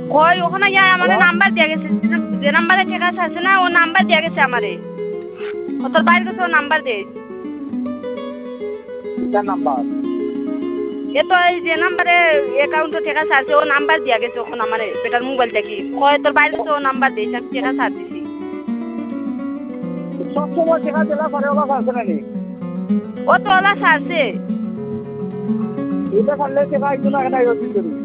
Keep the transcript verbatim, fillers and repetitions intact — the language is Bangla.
কই ওখানে ইয়া আমার হ্যালো নাম্বার দিয়ে গেছে যে নাম্বারে ঠিক আছে আছে না ও নাম্বার দিয়ে গেছে আমারে ও তোর বাইরে গেছে ও নাম্বার দে কিটার নাম্বার এ তো এই যে নাম্বারে অ্যাকাউন্টে ঠিক আছে আছে ও নাম্বার দিয়ে গেছে ওখানে আমারে বেটার মোবাইল থেকে কয় তোর বাইরে গেছে ও নাম্বার দিয়েছে আমি ঠিক আছে দিছি সব সময় টেকা দিলা পরে ওলা আছে না নি ও তো ওলা সারছে এটা করলে টেকা একটু না কেন